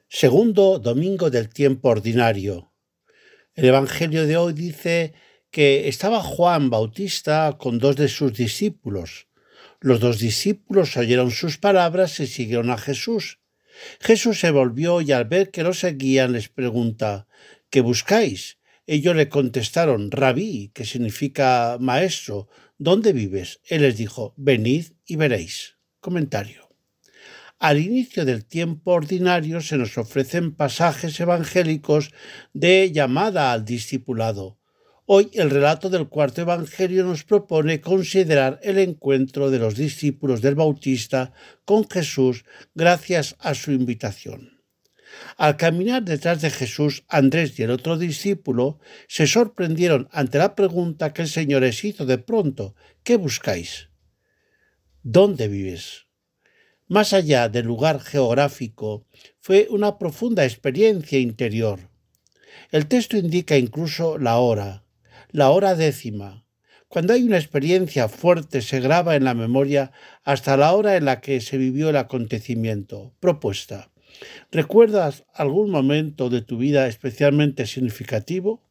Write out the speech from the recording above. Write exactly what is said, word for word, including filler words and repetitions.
Segundo domingo del tiempo ordinario. El Evangelio de hoy dice que estaba Juan Bautista con dos de sus discípulos. Los dos discípulos oyeron sus palabras y siguieron a Jesús. Jesús se volvió y al ver que lo seguían les pregunta: ¿qué buscáis? Ellos le contestaron: Rabí, que significa maestro, ¿dónde vives? Él les dijo: venid y veréis. Comentario. Al inicio del tiempo ordinario se nos ofrecen pasajes evangélicos de llamada al discipulado. Hoy el relato del cuarto evangelio nos propone considerar el encuentro de los discípulos del Bautista con Jesús gracias a su invitación. Al caminar detrás de Jesús, Andrés y el otro discípulo se sorprendieron ante la pregunta que el Señor les hizo de pronto: ¿qué buscáis? ¿Dónde vives? Más allá del lugar geográfico, fue una profunda experiencia interior. El texto indica incluso la hora, la hora décima. Cuando hay una experiencia fuerte se graba en la memoria hasta la hora en la que se vivió el acontecimiento. Propuesta. ¿Recuerdas algún momento de tu vida especialmente significativo?